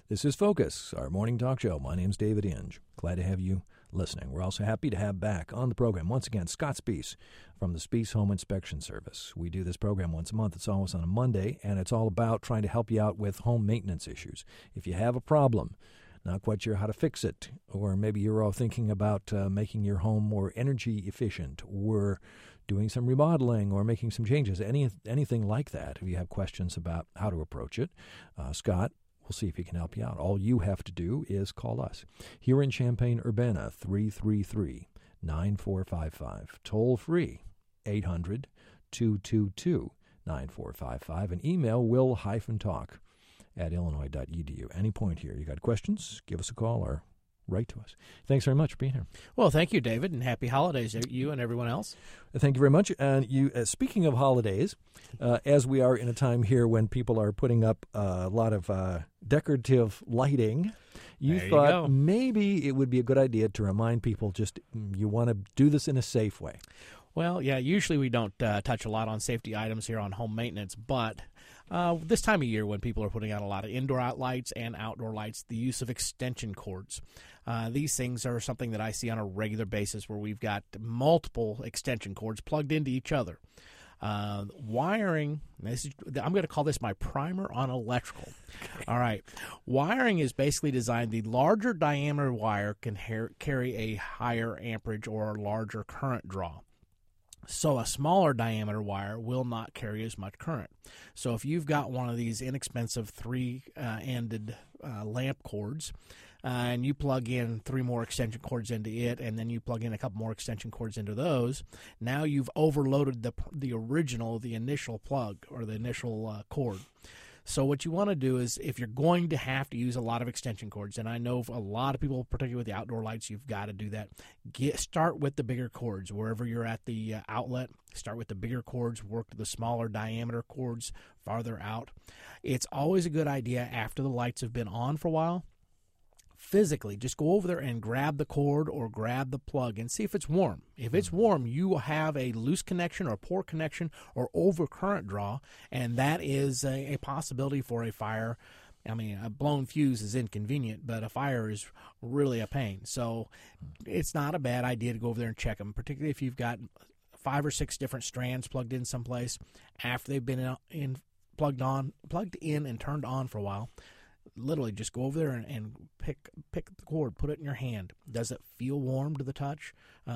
This is Focus, our morning talk show. My name's David Inge. Glad to have you listening. We're also happy to have back on the program, once again, Scott Spiess from the Spiess Home Inspection Service. We do this program once a month. It's always on a Monday, and it's all about trying to help you out with home maintenance issues. If you have a problem, not quite sure how to fix it, or maybe you're all thinking about making your home more energy efficient, or doing some remodeling, or making some changes, anything like that, if you have questions about how to approach it, Scott, we'll see if he can help you out. All you have to do is call us here in Champaign-Urbana, 333-9455. Toll free, 800-222-9455. And email will-talk@illinois.edu. Any point here, you got questions, give us a call or write to us. Thanks very much for being here. Well, thank you, David, and happy holidays to you and everyone else. Thank you very much. And you, speaking of holidays, as we are in a time here when people are putting up a lot of decorative lighting, you thought maybe it would be a good idea to remind people just you want to do this in a safe way. Well, yeah, usually we don't touch a lot on safety items here on home maintenance, but this time of year when people are putting out a lot of indoor lights and outdoor lights, the use of extension cords. These things are something that I see on a regular basis where we've got multiple extension cords plugged into each other. Wiring, I'm going to call this my primer on electrical. Okay. All right. Wiring is basically designed, the larger diameter wire can carry a higher amperage or larger current draw. So a smaller diameter wire will not carry as much current. So if you've got one of these inexpensive three-ended lamp cords, and you plug in 3 more extension cords into it, and then you plug in a couple more extension cords into those, now you've overloaded the initial plug or the initial cord. So what you want to do is, if you're going to have to use a lot of extension cords, and I know a lot of people, particularly with the outdoor lights, you've got to do that, start with the bigger cords. Wherever you're at the outlet, start with the bigger cords, work to the smaller diameter cords farther out. It's always a good idea after the lights have been on for a while, physically just go over there and grab the cord or grab the plug and see if it's warm. If it's warm, you will have a loose connection or poor connection or overcurrent draw, and that is a possibility for a fire. I mean, a blown fuse is inconvenient, but a fire is really a pain. So it's not a bad idea to go over there and check them, particularly if you've got 5 or 6 different strands plugged in someplace after they've been plugged in and turned on for a while. Literally just go over there and pick the cord, put it in your hand. Does it feel warm to the touch?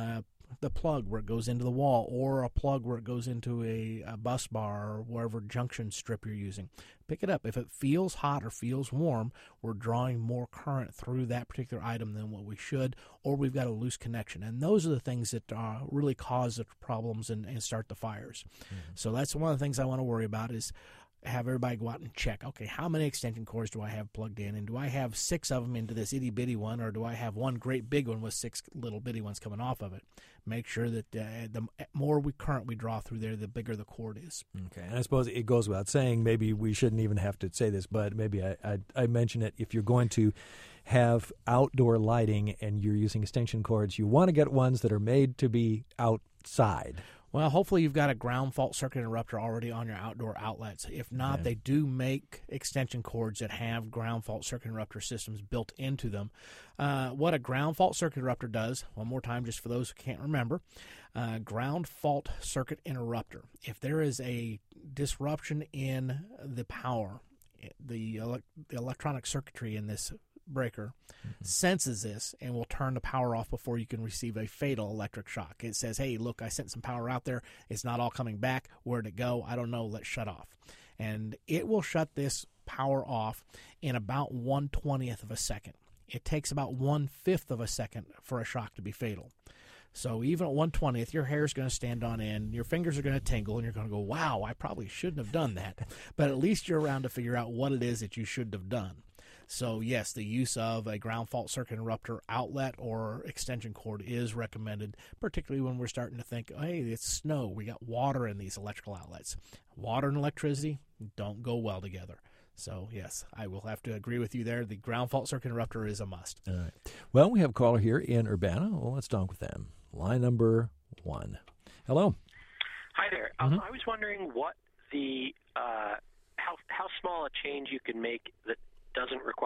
The plug where it goes into the wall, or a plug where it goes into a bus bar or wherever junction strip you're using. Pick it up. If it feels hot or feels warm, we're drawing more current through that particular item than what we should, or we've got a loose connection. And those are the things that really cause the problems and start the fires. Mm-hmm. So that's one of the things I want to worry about is have everybody go out and check, okay, how many extension cords do I have plugged in? And do I have 6 of them into this itty-bitty one, or do I have one great big one with 6 little bitty ones coming off of it? Make sure that the more current we draw through there, the bigger the cord is. Okay, and I suppose it goes without saying, maybe we shouldn't even have to say this, but maybe I mention it, if you're going to have outdoor lighting and you're using extension cords, you want to get ones that are made to be outside. Well, hopefully you've got a ground fault circuit interrupter already on your outdoor outlets. If not, They do make extension cords that have ground fault circuit interrupter systems built into them. What a ground fault circuit interrupter does, one more time just for those who can't remember, ground fault circuit interrupter. If there is a disruption in the power, the electronic circuitry in this breaker senses this and will turn the power off before you can receive a fatal electric shock. It says, hey, look, I sent some power out there. It's not all coming back. Where'd it go? I don't know. Let's shut off. And it will shut this power off in about 1/20th of a second. It takes about 1/5 of a second for a shock to be fatal. So even at 1/20th, your hair is going to stand on end, your fingers are going to tingle, and you're going to go, wow, I probably shouldn't have done that. But at least you're around to figure out what it is that you should have done. So, yes, the use of a ground fault circuit interrupter outlet or extension cord is recommended, particularly when we're starting to think, hey, it's snow. We got water in these electrical outlets. Water and electricity don't go well together. So, yes, I will have to agree with you there. The ground fault circuit interrupter is a must. All right. Well, we have a caller here in Urbana. Well, let's talk with them. Line number 1. Hello. Hi there. I was wondering what the how small a change you can make that doesn't require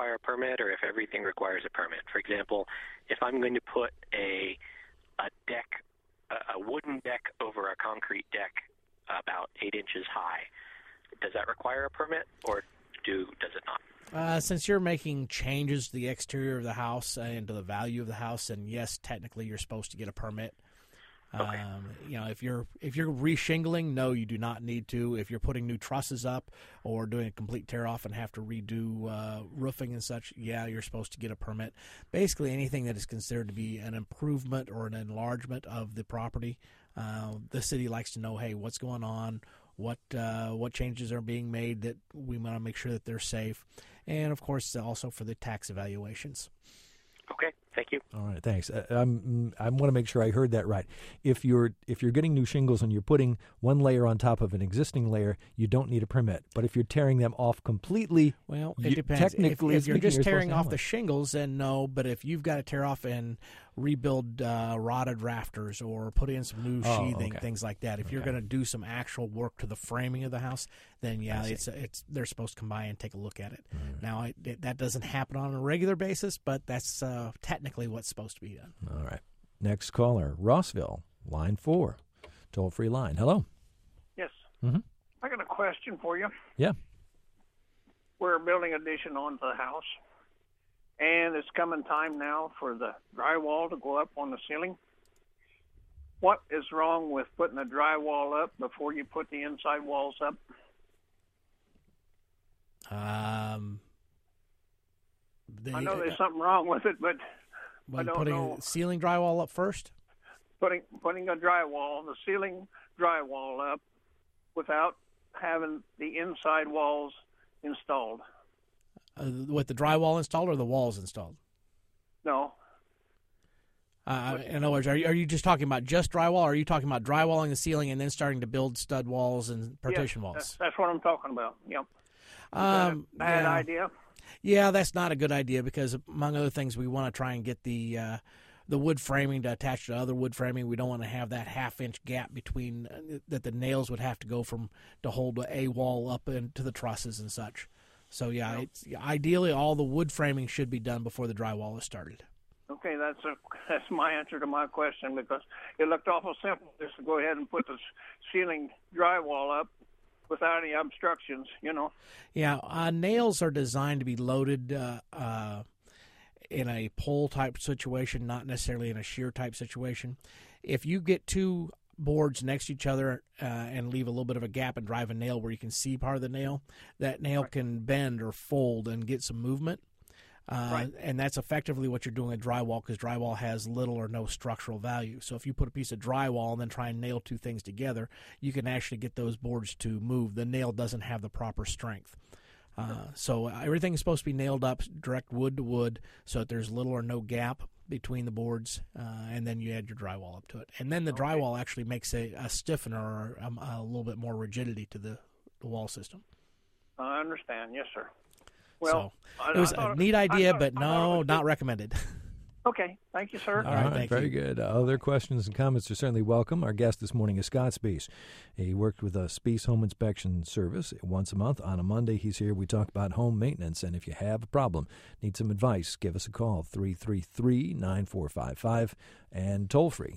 require a permit or if everything requires a permit. For example, if I'm going to put a wooden deck over a concrete deck about 8 inches high, does that require a permit or does it not? Since you're making changes to the exterior of the house and to the value of the house, and yes, technically you're supposed to get a permit. Okay. If you're reshingling, no, you do not need to. If you're putting new trusses up or doing a complete tear off and have to redo roofing and such, yeah, you're supposed to get a permit. Basically, anything that is considered to be an improvement or an enlargement of the property, the city likes to know, hey, what's going on, what changes are being made that we want to make sure that they're safe, and of course also for the tax evaluations. Okay, thank you. All right, thanks. I want to make sure I heard that right. If you're getting new shingles and you're putting one layer on top of an existing layer, you don't need a permit. But if you're tearing them off completely, well, it depends. Technically, if you're just tearing off the shingles, then no. But if you've got to tear off and rebuild rotted rafters or put in some new sheathing, things like that. If you're going to do some actual work to the framing of the house, then yeah, they're supposed to come by and take a look at it. Right. Now that doesn't happen on a regular basis, but that's technically what's supposed to be done. All right. Next caller, Rossville, line 4, toll-free line. Hello. Yes. Mm-hmm. I got a question for you. Yeah. We're building addition onto the house, and it's coming time now for the drywall to go up on the ceiling. What is wrong with putting the drywall up before you put the inside walls up? I know there's something wrong with it, but I don't putting know. Ceiling drywall up first? Putting a drywall, the ceiling drywall up without having the inside walls installed. With the drywall installed or the walls installed? No. In other words, are you just talking about just drywall, or are you talking about drywalling the ceiling and then starting to build stud walls and partition walls? That's what I'm talking about. Yep. Is that a bad idea? Yeah, that's not a good idea because, among other things, we want to try and get the wood framing to attach to other wood framing. We don't want to have that half-inch gap between that the nails would have to go from to hold a wall up into the trusses and such. So, yeah, ideally all the wood framing should be done before the drywall is started. Okay, that's my answer to my question, because it looked awful simple just to go ahead and put the ceiling drywall up without any obstructions, Yeah, nails are designed to be loaded in a pole-type situation, not necessarily in a shear-type situation. If you get two boards next to each other and leave a little bit of a gap and drive a nail where you can see part of the nail, that nail can bend or fold and get some movement. And that's effectively what you're doing with drywall, because drywall has little or no structural value. So if you put a piece of drywall and then try and nail two things together, you can actually get those boards to move. The nail doesn't have the proper strength. So everything is supposed to be nailed up direct wood to wood so that there's little or no gap between the boards, and then you add your drywall up to it. And then the drywall actually makes a stiffener or a little bit more rigidity to the wall system. I understand. Yes, sir. Well, it was a neat idea, but no, not recommended. Okay. Thank you, sir. All right, thank very you. good. Other questions and comments are certainly welcome. Our guest this morning is Scott Spiess. He worked with a Spiess Home Inspection Service once a month. On a Monday, he's here. We talk about home maintenance, and if you have a problem, need some advice, give us a call, 333-9455, and toll-free,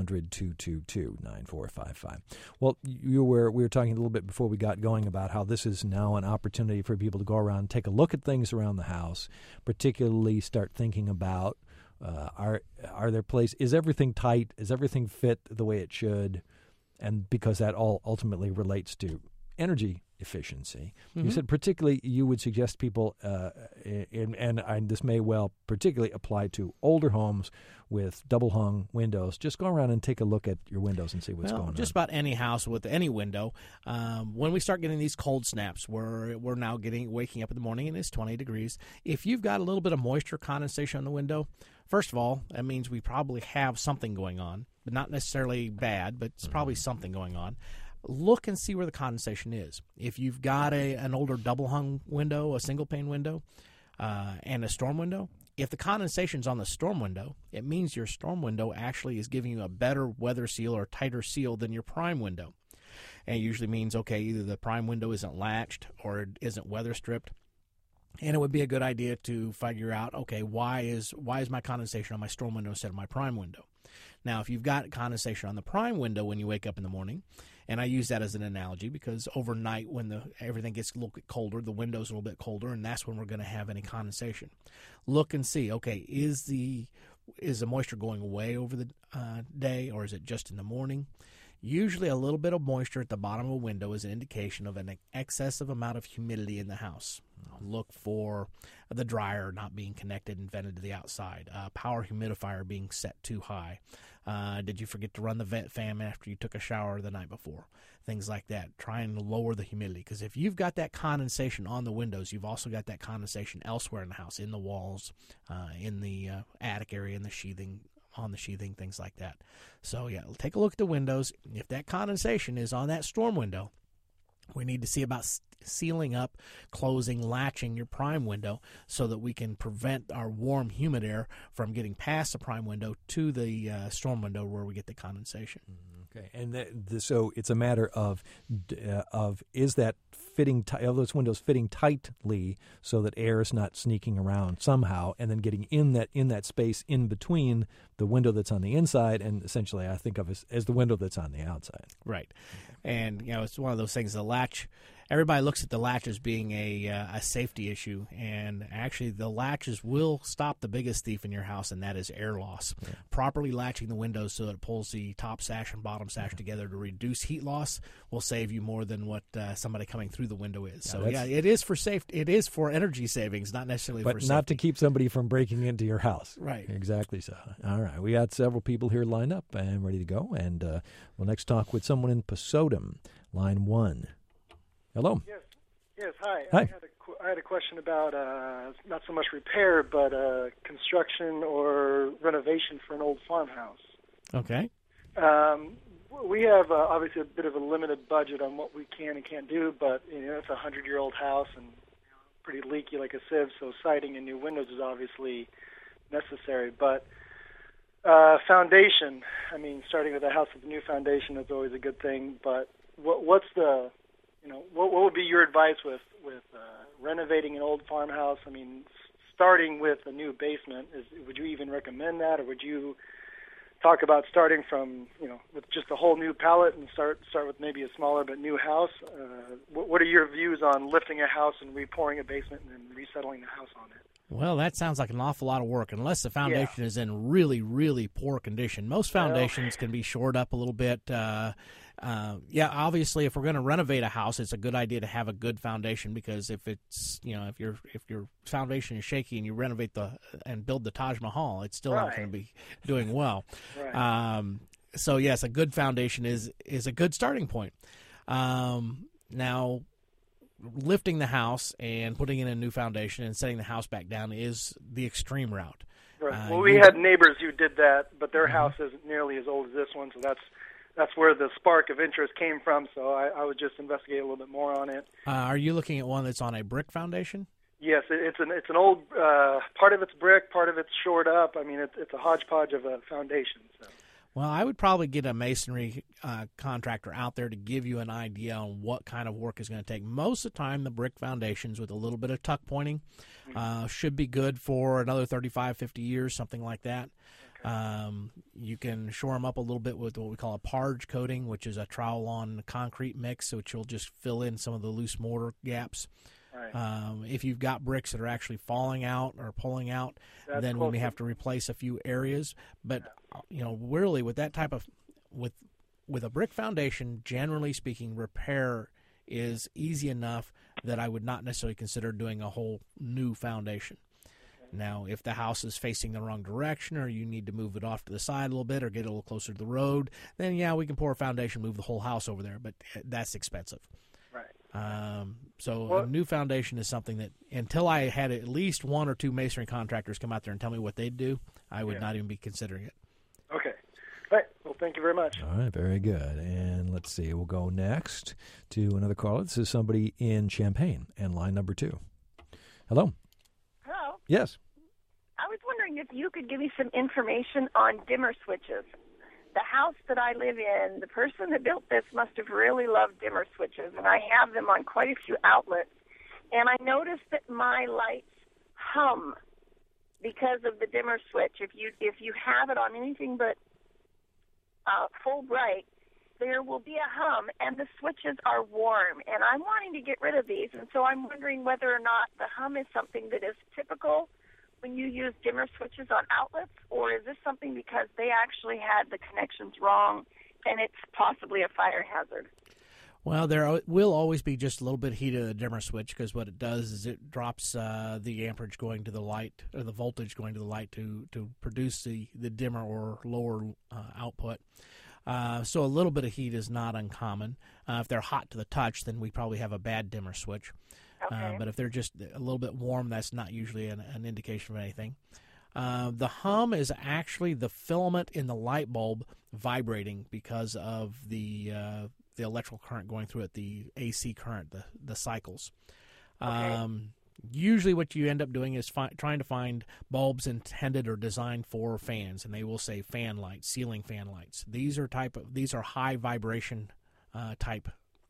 800-222-9455. Well, we were talking a little bit before we got going about how this is now an opportunity for people to go around and take a look at things around the house, particularly start thinking about are there places? Is everything tight? Is everything fit the way it should? And because that all ultimately relates to energy efficiency. Mm-hmm. You said particularly you would suggest people, and this may well particularly apply to older homes with double-hung windows. Just go around and take a look at your windows and see what's going on. Just about any house with any window. When we start getting these cold snaps, we're now waking up in the morning and it's 20 degrees. If you've got a little bit of moisture condensation on the window, first of all, that means we probably have something going on, but not necessarily bad, but it's probably something going on. Look and see where the condensation is. If you've got an older double-hung window, a single-pane window, and a storm window, if the condensation's on the storm window, it means your storm window actually is giving you a better weather seal or tighter seal than your prime window. And it usually means, okay, either the prime window isn't latched or it isn't weather stripped. And it would be a good idea to figure out, okay, why is my condensation on my storm window instead of my prime window? Now, if you've got condensation on the prime window when you wake up in the morning, and I use that as an analogy because overnight when everything gets a little bit colder, the window's a little bit colder, and that's when we're going to have any condensation. Look and see, okay, is the moisture going away over the day, or is it just in the morning? Usually a little bit of moisture at the bottom of a window is an indication of an excessive amount of humidity in the house. Look for the dryer not being connected and vented to the outside, power humidifier being set too high. Did you forget to run the vent fan after you took a shower the night before? Things like that. Try and lower the humidity, because if you've got that condensation on the windows, you've also got that condensation elsewhere in the house, in the walls, in the attic area, in the sheathing, on the sheathing, things like that. So, yeah, take a look at the windows. If that condensation is on that storm window, we need to see about sealing up, closing, latching your prime window so that we can prevent our warm, humid air from getting past the prime window to the storm window where we get the condensation. Okay, and so it's a matter of is that fitting are those windows fitting tightly so that air is not sneaking around somehow, and then getting in that space in between the window that's on the inside and essentially I think of as the window that's on the outside. Right, and it's one of those things. The latch. Everybody looks at the latch as being a safety issue, and actually the latches will stop the biggest thief in your house, and that is air loss. Yeah. Properly latching the windows so that it pulls the top sash and bottom sash together to reduce heat loss will save you more than what somebody coming through the window is. So it is for safety. It is for energy savings, not necessarily for safety. But not to keep somebody from breaking into your house. Right. Exactly so. All right. We got several people here lined up and ready to go, and we'll next talk with someone in Pasodum, line 1. Hello. Yes. Hi. Hi. I had a question about not so much repair, but construction or renovation for an old farmhouse. Okay. We have obviously a bit of a limited budget on what we can and can't do, but it's a 100-year-old house and pretty leaky like a sieve, so siding and new windows is obviously necessary. But foundation, starting with a house with a new foundation is always a good thing. But what's the what would be your advice with renovating an old farmhouse? Starting with a new basement, would you even recommend that, or would you talk about starting from with just a whole new palette and start with maybe a smaller but new house? What are your views on lifting a house and repouring a basement and then resettling the house on it? Well, that sounds like an awful lot of work, unless the foundation is in really, really poor condition. Most foundations can be shored up a little bit. Obviously, if we're going to renovate a house, it's a good idea to have a good foundation, because if it's if your foundation is shaky and you renovate and build the Taj Mahal, it's still not going to be doing well. Right. So yes, a good foundation is a good starting point. Now, lifting the house and putting in a new foundation and setting the house back down is the extreme route. Right. Well, we had neighbors who did that, but their house isn't nearly as old as this one, so that's where the spark of interest came from. So I would just investigate a little bit more on it. Are you looking at one that's on a brick foundation? Yes, it's an old part of it's brick, part of it's shored up. It's a hodgepodge of a foundation. So. Well, I would probably get a masonry contractor out there to give you an idea on what kind of work is going to take. Most of the time, the brick foundations with a little bit of tuck pointing should be good for another 35, 50 years, something like that. Okay. You can shore them up a little bit with what we call a parge coating, which is a trowel-on concrete mix, which will just fill in some of the loose mortar gaps. Right. If you've got bricks that are actually falling out or pulling out, then we may have to replace a few areas. But really, with that type of with a brick foundation, generally speaking, repair is easy enough that I would not necessarily consider doing a whole new foundation. Okay. Now, if the house is facing the wrong direction, or you need to move it off to the side a little bit, or get a little closer to the road, then we can pour a foundation, move the whole house over there. But that's expensive. So a new foundation is something that, until I had at least one or two masonry contractors come out there and tell me what they'd do, I would not even be considering it. Okay. All right. Well, thank you very much. All right. Very good. And let's see. We'll go next to another caller. This is somebody in Champaign, and line number 2. Hello. Hello. Yes. I was wondering if you could give me some information on dimmer switches. The house that I live in, the person that built this must have really loved dimmer switches, and I have them on quite a few outlets. and I noticed that my lights hum because of the dimmer switch. If you have it on anything but full bright, there will be a hum, and the switches are warm. And I'm wanting to get rid of these, and so I'm wondering whether or not the hum is something that is typical when you use dimmer switches on outlets, or is this something because they actually had the connections wrong and it's possibly a fire hazard? Well, there will always be just a little bit of heat of the dimmer switch, because what it does is it drops the amperage going to the light, or the voltage going to the light to produce the dimmer or lower output. So a little bit of heat is not uncommon. If they're hot to the touch, then we probably have a bad dimmer switch. Okay. But if they're just a little bit warm, that's not usually an indication of anything. The hum is actually the filament in the light bulb vibrating because of the electrical current going through it, the AC current, the cycles. Okay. Usually what you end up doing is trying to find bulbs intended or designed for fans, and they will say fan lights, ceiling fan lights. These are high vibration type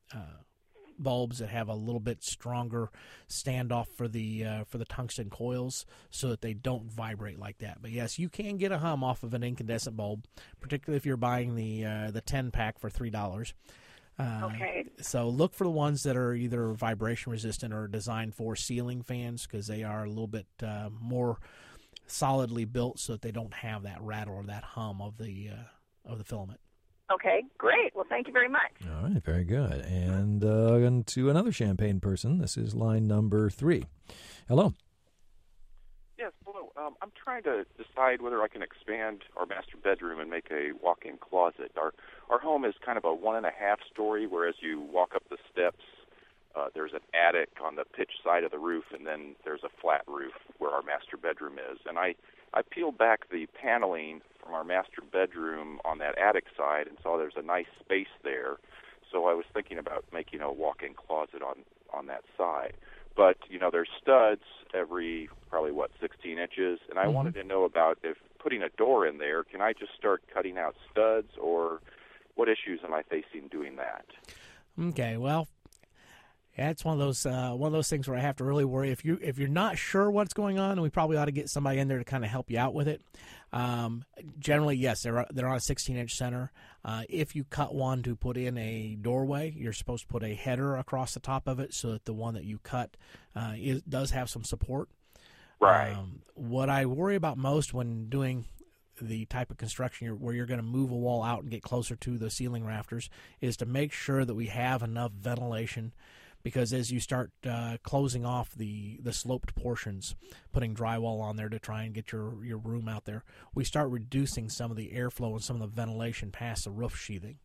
bulbs that have a little bit stronger standoff for the tungsten coils, so that they don't vibrate like that. But yes, you can get a hum off of an incandescent bulb, particularly if you're buying the 10-pack for $3. Okay. So look for the ones that are either vibration resistant or designed for ceiling fans, because they are a little bit more solidly built, so that they don't have that rattle or that hum of the filament. Okay, great. Well, thank you very much. All right, very good. And on to another Champaign person. This is line number 3. Hello. Yes, hello. I'm trying to decide whether I can expand our master bedroom and make a walk-in closet. Our home is kind of a 1.5-story, where as you walk up the steps, there's an attic on the pitch side of the roof, and then there's a flat roof where our master bedroom is. And I peeled back the paneling from our master bedroom on that attic side and saw there's a nice space there. So I was thinking about making a walk-in closet on that side. But, there's studs every probably, 16 inches, and I wanted to know about if putting a door in there, can I just start cutting out studs, or what issues am I facing doing that? Okay, well, it's one of those things where I have to really worry. If you're not sure what's going on, we probably ought to get somebody in there to kind of help you out with it. Generally, yes, they're on a 16-inch center. If you cut one to put in a doorway, you're supposed to put a header across the top of it, so that the one that you cut does have some support. Right. What I worry about most when doing the type of construction where you're going to move a wall out and get closer to the ceiling rafters is to make sure that we have enough ventilation, because as you start closing off the sloped portions, putting drywall on there to try and get your room out there, we start reducing some of the airflow and some of the ventilation past the roof sheathing.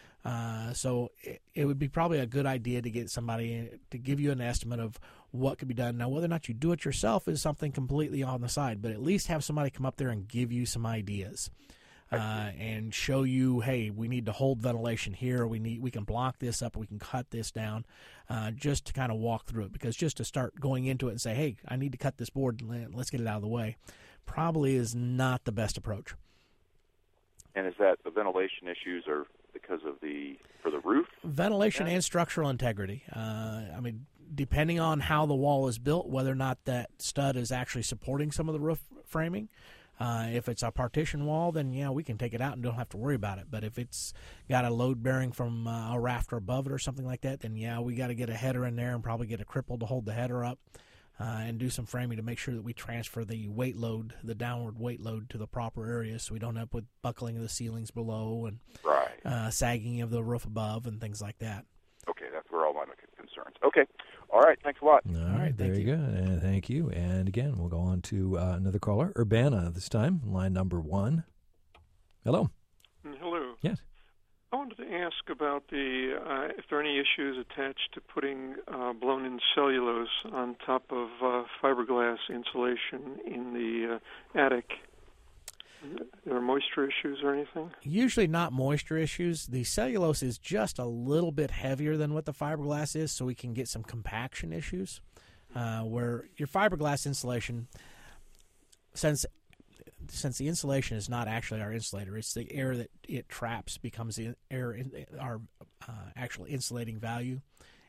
So it would be probably a good idea to get somebody to give you an estimate of what could be done. Now, whether or not you do it yourself is something completely on the side, but at least have somebody come up there and give you some ideas. And show you, hey, we need to hold ventilation here. We can block this up. We can cut this down, just to kind of walk through it. Because just to start going into it and say, hey, I need to cut this board, let's get it out of the way, probably is not the best approach. And is that the ventilation issues are because of for the roof? Ventilation and structural integrity. Depending on how the wall is built, whether or not that stud is actually supporting some of the roof framing. If it's a partition wall, then, we can take it out and don't have to worry about it. But if it's got a load bearing from a rafter above it or something like that, then, we got to get a header in there and probably get a cripple to hold the header up and do some framing to make sure that we transfer the weight load, the downward weight load, to the proper areas, so we don't end up with buckling of the ceilings below and sagging of the roof above and things like that. Okay, that's where all my concerns. Okay. All right, thanks a lot. All right, very good. Thank you. And again, we'll go on to another caller, Urbana this time, line number 1. Hello. Hello. Yes. I wanted to ask about if there are any issues attached to putting blown-in cellulose on top of fiberglass insulation in the attic. Are there moisture issues or anything? Usually not moisture issues. The cellulose is just a little bit heavier than what the fiberglass is, so we can get some compaction issues. Where your fiberglass insulation, since the insulation is not actually our insulator, it's the air that it traps becomes the air our actual insulating value.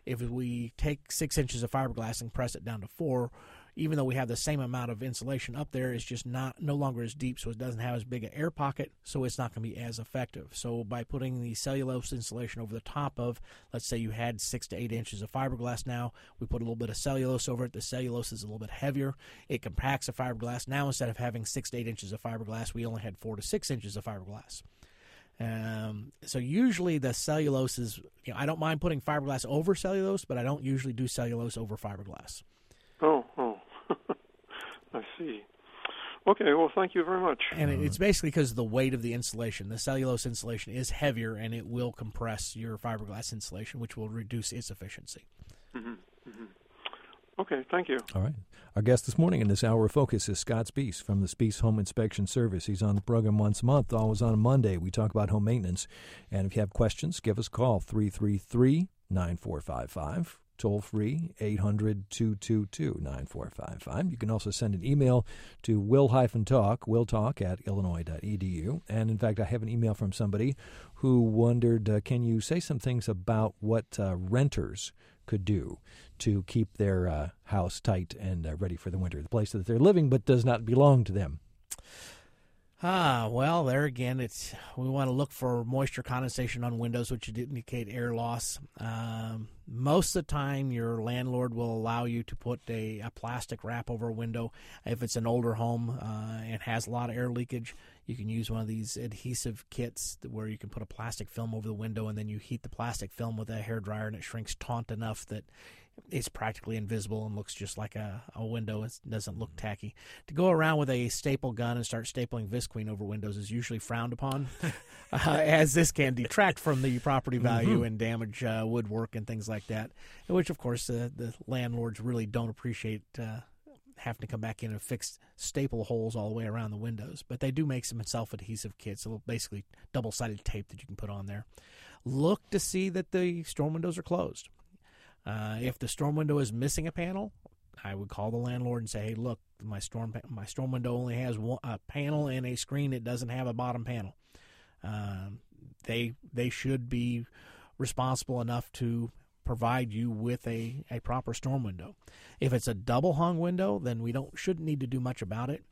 If we take 6 inches of fiberglass and press it down to 4, even though we have the same amount of insulation up there, it's just no longer as deep, so it doesn't have as big an air pocket, so it's not going to be as effective. So by putting the cellulose insulation over the top of, let's say you had 6 to 8 inches of fiberglass now, we put a little bit of cellulose over it. The cellulose is a little bit heavier. It compacts the fiberglass. Now instead of having 6 to 8 inches of fiberglass, we only had 4 to 6 inches of fiberglass. So usually the cellulose is, I don't mind putting fiberglass over cellulose, but I don't usually do cellulose over fiberglass. Oh. I see. Okay, well, thank you very much. And it's basically because of the weight of the insulation. The cellulose insulation is heavier, and it will compress your fiberglass insulation, which will reduce its efficiency. Mm-hmm. Mm-hmm. Okay, thank you. All right. Our guest this morning in this hour of focus is Scott Spiess from the Spiess Home Inspection Service. He's on the program once a month, always on a Monday. We talk about home maintenance. And if you have questions, give us a call, 333-9455. Toll free, 800-222-9455. You can also send an email to willtalk@illinois.edu. And in fact, I have an email from somebody who wondered, can you say some things about what renters could do to keep their house tight and ready for the winter, the place that they're living but does not belong to them? Well, there again, we want to look for moisture condensation on windows, which would indicate air loss. Most of the time, your landlord will allow you to put a plastic wrap over a window. If it's an older home and has a lot of air leakage, you can use one of these adhesive kits where you can put a plastic film over the window, and then you heat the plastic film with a hairdryer, and it shrinks taut enough that it's practically invisible and looks just like a window. It doesn't look tacky. To go around with a staple gun and start stapling Visqueen over windows is usually frowned upon, as this can detract from the property value and damage woodwork and things like that, which, of course, the landlords really don't appreciate having to come back in and fix staple holes all the way around the windows. But they do make some self-adhesive kits, so basically double-sided tape that you can put on there. Look to see that the storm windows are closed. If the storm window is missing a panel, I would call the landlord and say, hey, look, my storm window only has a panel and a screen. It doesn't have a bottom panel. They should be responsible enough to provide you with a proper storm window. If it's a double hung window, then we shouldn't need to do much about it.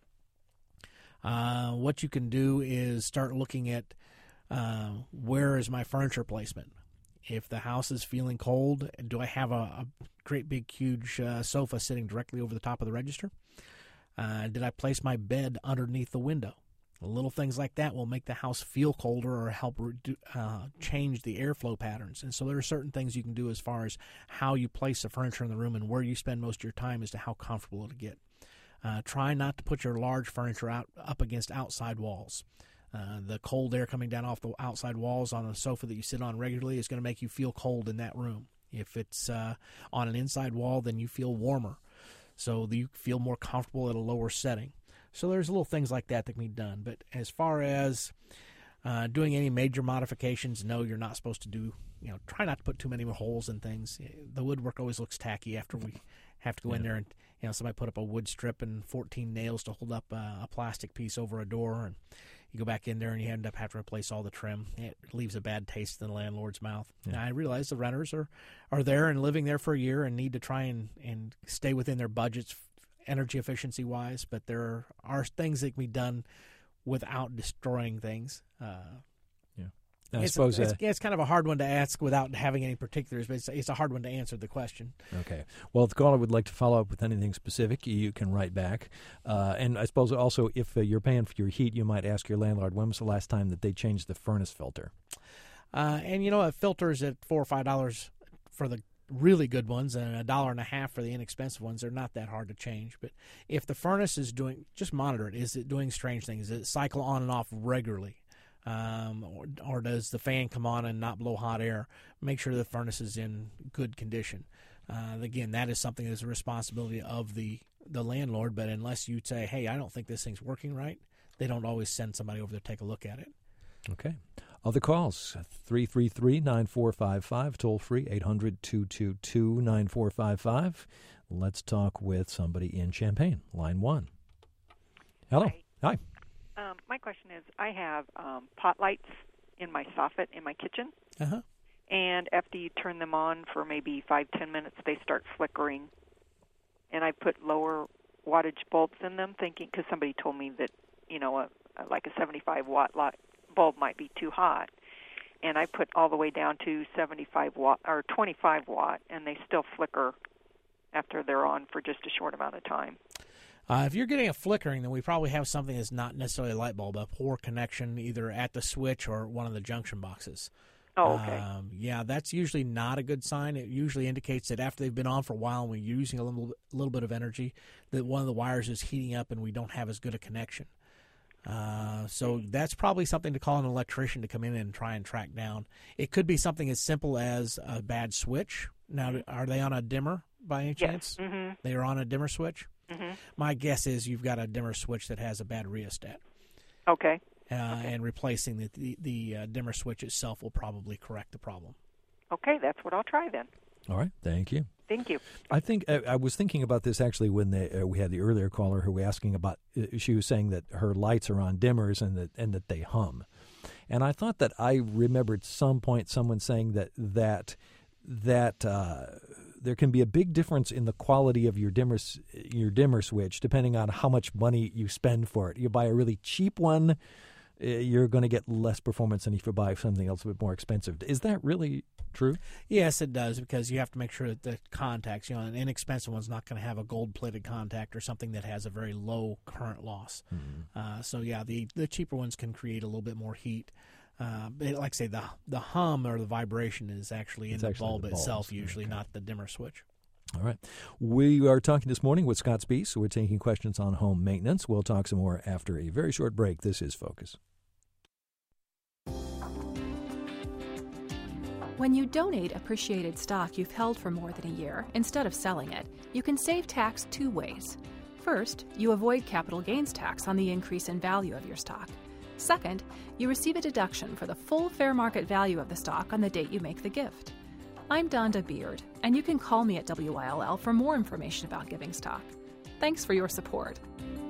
What you can do is start looking at where is my furniture placement. If the house is feeling cold, do I have a great big huge sofa sitting directly over the top of the register? Did I place my bed underneath the window? Little things like that will make the house feel colder or help change the airflow patterns. And so there are certain things you can do as far as how you place the furniture in the room and where you spend most of your time as to how comfortable it'll get. Try not to put your large furniture up against outside walls. The cold air coming down off the outside walls on a sofa that you sit on regularly is going to make you feel cold in that room. If it's on an inside wall, then you feel warmer, so you feel more comfortable at a lower setting. So there's little things like that can be done. But as far as doing any major modifications, no, you're not supposed to do. Try not to put too many holes in things. The woodwork always looks tacky after we have to go in there and somebody put up a wood strip and 14 nails to hold up a plastic piece over a door, and you go back in there and you end up having to replace all the trim. It leaves a bad taste in the landlord's mouth. Yeah. Now, I realize the renters are there and living there for a year and need to try and stay within their budgets energy efficiency wise, but there are things that can be done without destroying things. I suppose it's kind of a hard one to ask without having any particulars, but it's a hard one to answer the question. Okay. Well, if the caller would like to follow up with anything specific, you can write back. And I suppose also if you're paying for your heat, you might ask your landlord, when was the last time that they changed the furnace filter? And filters at $4 or $5 for the really good ones and $1.50 for the inexpensive ones. They're not that hard to change. But if the furnace is just monitor it. Is it doing strange things? Does it cycle on and off regularly? Or does the fan come on and not blow hot air? Make sure the furnace is in good condition. Again, that is something that is a responsibility of the landlord, but unless you say, hey, I don't think this thing's working right, they don't always send somebody over to take a look at it. Okay. Other calls, 333-9455, toll free, 800-222-9455. Let's talk with somebody in Champaign, line 1. Hello. Hi. My question is, I have pot lights in my soffit in my kitchen, and after you turn them on for maybe 5-10 minutes, they start flickering. And I put lower wattage bulbs in them, thinking, because somebody told me that, like a 75-watt bulb might be too hot. And I put all the way down to 75 watt or 25 watt, and they still flicker after they're on for just a short amount of time. If you're getting a flickering, then we probably have something that's not necessarily a light bulb, a poor connection either at the switch or one of the junction boxes. Oh, okay. Yeah, that's usually not a good sign. It usually indicates that after they've been on for a while and we're using a little bit of energy, that one of the wires is heating up and we don't have as good a connection. So that's probably something to call an electrician to come in and try and track down. It could be something as simple as a bad switch. Now, are they on a dimmer by any chance? Yes. Mm-hmm. They are on a dimmer switch? Mm-hmm. My guess is you've got a dimmer switch that has a bad rheostat. Okay. And replacing the dimmer switch itself will probably correct the problem. Okay, that's what I'll try then. All right, thank you. Thank you. I think I was thinking about this actually when we had the earlier caller who was asking about. She was saying that her lights are on dimmers and that they hum, and I thought that I remembered some point someone saying that there can be a big difference in the quality of your dimmer switch depending on how much money you spend for it. You buy a really cheap one, you're going to get less performance than if you buy something else a bit more expensive. Is that really true? Yes, it does, because you have to make sure that the contacts, an inexpensive one's not going to have a gold-plated contact or something that has a very low current loss. Mm-hmm. So, yeah, the cheaper ones can create a little bit more heat. But like I say, the hum or the vibration is actually in the bulb itself, usually, not the dimmer switch. All right. We are talking this morning with Scott Spiess, so we're taking questions on home maintenance. We'll talk some more after a very short break. This is Focus. When you donate appreciated stock you've held for more than a year, instead of selling it, you can save tax two ways. First, you avoid capital gains tax on the increase in value of your stock. Second, you receive a deduction for the full fair market value of the stock on the date you make the gift. I'm Donda Beard, and you can call me at WILL for more information about giving stock. Thanks for your support.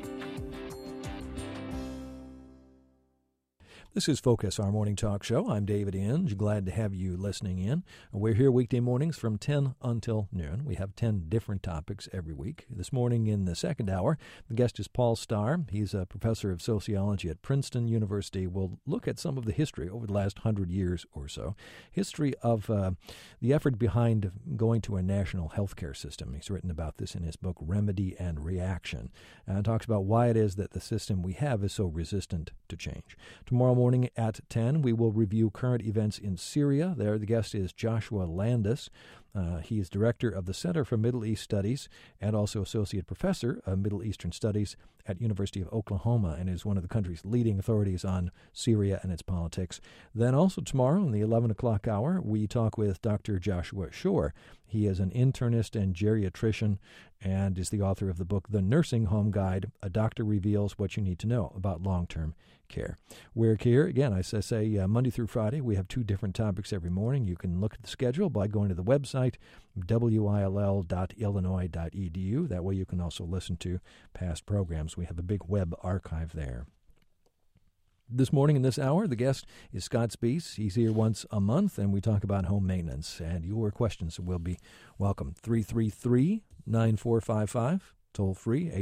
This is Focus, our morning talk show. I'm David Inge. Glad to have you listening in. We're here weekday mornings from 10 until noon. We have 10 different topics every week. This morning in the second hour, the guest is Paul Starr. He's a professor of sociology at Princeton University. We'll look at some of the history over the last 100 years or so. History of the effort behind going to a national health care system. He's written about this in his book, Remedy and Reaction, and talks about why it is that the system we have is so resistant to change. Tomorrow morning at 10, we will review current events in Syria. There, the guest is Joshua Landis. He is director of the Center for Middle East Studies and also associate professor of Middle Eastern Studies at University of Oklahoma, and is one of the country's leading authorities on Syria and its politics. Then also tomorrow in the 11 o'clock hour, we talk with Dr. Joshua Shore. He is an internist and geriatrician and is the author of the book The Nursing Home Guide. A Doctor Reveals What You Need to Know About Long-Term Care. We're here, again, as I say, Monday through Friday. We have 2 different topics every morning. You can look at the schedule by going to the website, will.illinois.edu. That way you can also listen to past programs. We have a big web archive there. This morning in this hour, the guest is Scott Spiess. He's here once a month, and we talk about home maintenance. And your questions will be welcome. 333-9455, toll free,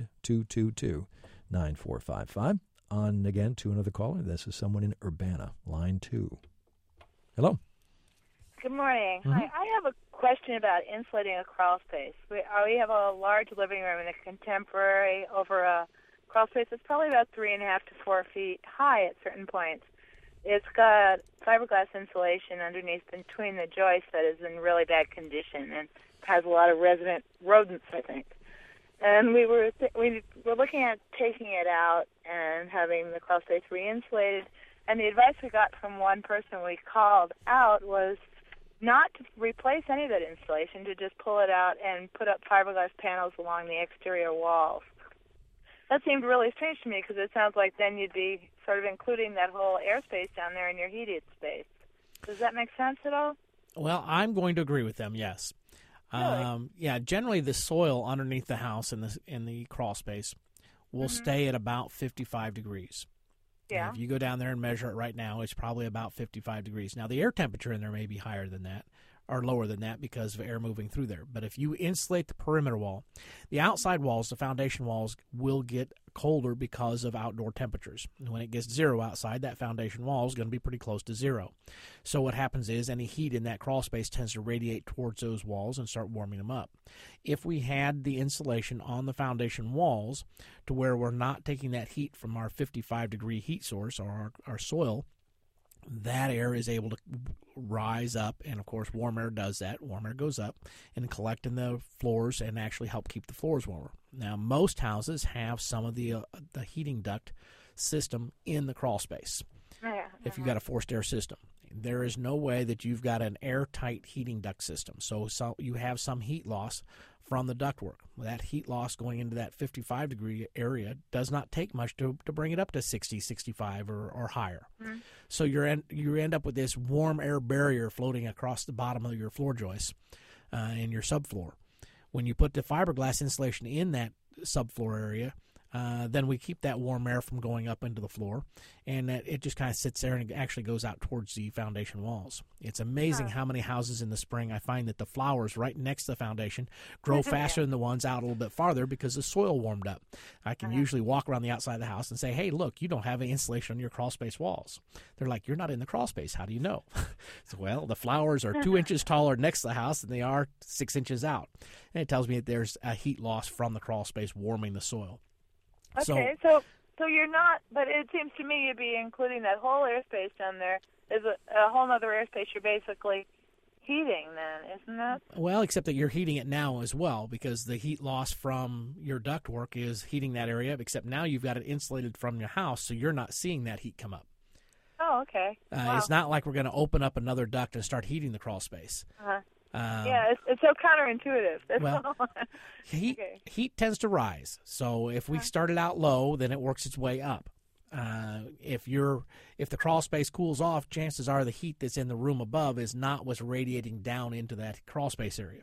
800-222-9455. On again to another caller. This is someone in Urbana, line 2. Hello. Good morning. Mm-hmm. Hi, I have a question about insulating a crawl space. We have a large living room and a contemporary over a crawl space that's probably about 3.5 to 4 feet high at certain points. It's got fiberglass insulation underneath between the joists that is in really bad condition and has a lot of resident rodents, I think. And we were looking at taking it out and having the crawl space re-insulated. And the advice we got from one person we called out was not to replace any of that insulation, to just pull it out and put up fiberglass panels along the exterior walls. That seemed really strange to me because it sounds like then you'd be sort of including that whole airspace down there in your heated space. Does that make sense at all? Well, I'm going to agree with them, yes. Really? Yeah, generally the soil underneath the house in the crawl space will stay at about 55 degrees. Yeah. If you go down there and measure it right now, it's probably about 55 degrees. Now, the air temperature in there may be higher than that or lower than that because of air moving through there. But if you insulate the perimeter wall, the outside walls, the foundation walls, will get colder because of outdoor temperatures. And when it gets 0 outside, that foundation wall is going to be pretty close to 0. So what happens is any heat in that crawl space tends to radiate towards those walls and start warming them up. If we had the insulation on the foundation walls to where we're not taking that heat from our 55-degree heat source or our soil, that air is able to rise up, and of course warm air does that. Warm air goes up and collect in the floors and actually help keep the floors warmer. Now, most houses have some of the heating duct system in the crawl space. If you've got a forced air system, there is no way that you've got an airtight heating duct system. So you have some heat loss from the ductwork. That heat loss going into that 55-degree area does not take much to bring it up to 60, 65 or higher. Mm-hmm. So you end up with this warm air barrier floating across the bottom of your floor joists in your subfloor. When you put the fiberglass insulation in that subfloor area, then we keep that warm air from going up into the floor, and it just kind of sits there and it actually goes out towards the foundation walls. It's amazing how many houses in the spring I find that the flowers right next to the foundation grow faster than the ones out a little bit farther because the soil warmed up. I can usually walk around the outside of the house and say, hey, look, you don't have any insulation on your crawl space walls. They're like, you're not in the crawl space. How do you know? So, well, the flowers are 2 inches taller next to the house than they are 6 inches out. And it tells me that there's a heat loss from the crawl space warming the soil. Okay, so you're not, but it seems to me you'd be including that whole airspace down there as a whole other airspace you're basically heating then, isn't that? Well, except that you're heating it now as well because the heat loss from your ductwork is heating that area up, except now you've got it insulated from your house, so you're not seeing that heat come up. Oh, okay. Wow. It's not like we're going to open up another duct and start heating the crawl space. Uh-huh. Yeah, it's so counterintuitive. Well, heat tends to rise. So if we started out low, then it works its way up. If the crawl space cools off, chances are the heat that's in the room above is not what's radiating down into that crawl space area.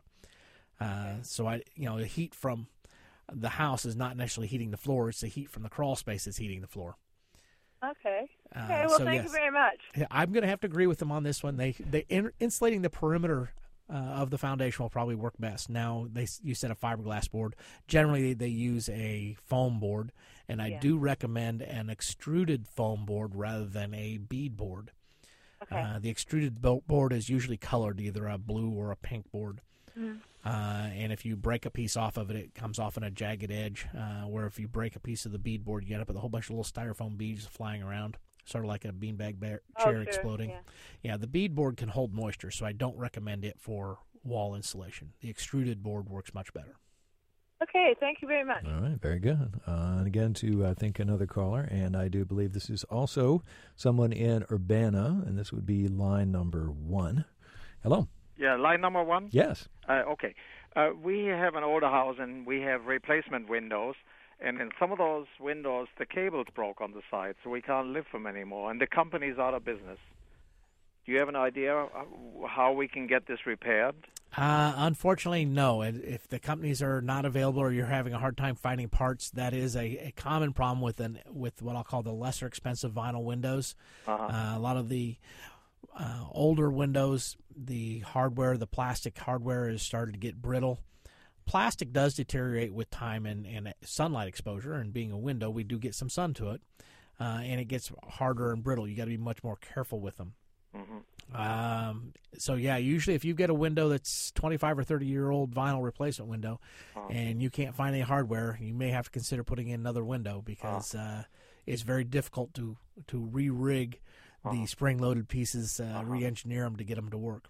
So the heat from the house is not necessarily heating the floor; it's the heat from the crawl space that's heating the floor. Okay. Okay. Well, thank you very much. I'm going to have to agree with them on this one. They insulating the perimeter of the foundation will probably work best. Now, you said a fiberglass board. Generally, they use a foam board, and I do recommend an extruded foam board rather than a bead board. Okay. The extruded board is usually colored, either a blue or a pink board. Mm-hmm. And if you break a piece off of it, it comes off on a jagged edge, where if you break a piece of the bead board, you end up with a whole bunch of little styrofoam beads flying around. Sort of like a beanbag chair exploding. Yeah, the bead board can hold moisture, so I don't recommend it for wall insulation. The extruded board works much better. Okay, thank you very much. All right, very good. And again, to I think another caller, and I do believe this is also someone in Urbana, and this would be line number 1. Hello. Yeah, line number 1? Yes. Okay. We have an older house, and we have replacement windows. And in some of those windows, the cables broke on the side, so we can't live them anymore. And the company's out of business. Do you have an idea how we can get this repaired? Unfortunately, no. If the companies are not available or you're having a hard time finding parts, that is a common problem with what I'll call the lesser expensive vinyl windows. A lot of the older windows, the plastic hardware has started to get brittle. Plastic does deteriorate with time and sunlight exposure, and being a window, we do get some sun to it, and it gets harder and brittle. You got to be much more careful with them. Mm-hmm. So yeah, usually if you get a window that's 25 or 30-year-old vinyl replacement window, and you can't find any hardware, you may have to consider putting in another window because it's very difficult to re-rig the spring-loaded pieces, re-engineer them to get them to work.